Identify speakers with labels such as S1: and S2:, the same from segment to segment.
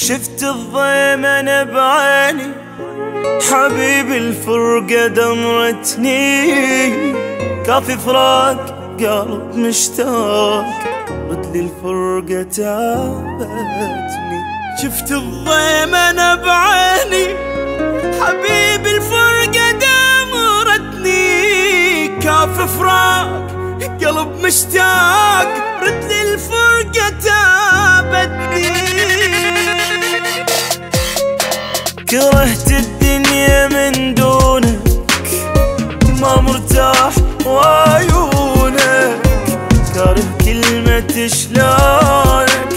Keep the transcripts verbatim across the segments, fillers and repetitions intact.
S1: شفت الضيمن بعيني حبيبي الفرقة دمرتني، كافي فراق قلب مشتاق رد لي الفرقة تعبتني. شفت الضيمن بعيني حبيبي الفرقة دمرتني، كافي فراق قلب مشتاق رد لي الفرقة تعبتني. كرهت الدنيا من دونك ما مرتاح وعيونك، كاره كلمة شلونك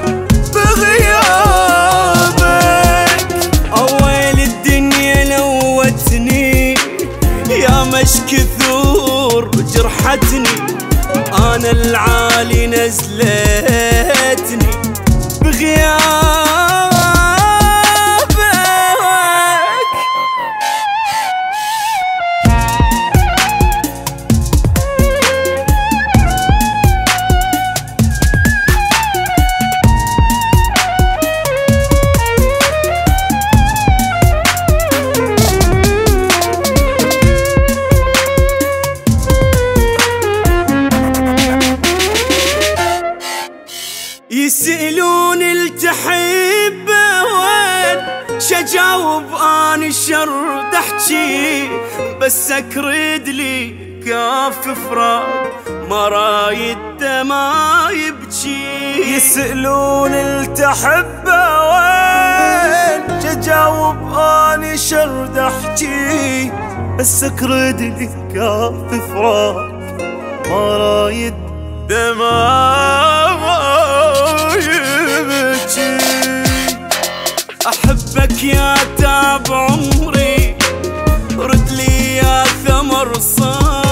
S1: بغيابك. أول الدنيا لوتني يا مش كثور جرحتني، أنا العالي نزلتني بغيابك. يسألون التحبه وين، شجاوب اني شرد احجي، بس اكرد لي كاف فراق ما رايد ما يبجي. يسألون التحبه وين، شجاوب اني شرد احجي، بس اكرد لي كاف فراق ما رايد دماغ يبكي. أحبك يا تعب عمري رد لي يا ثمر صار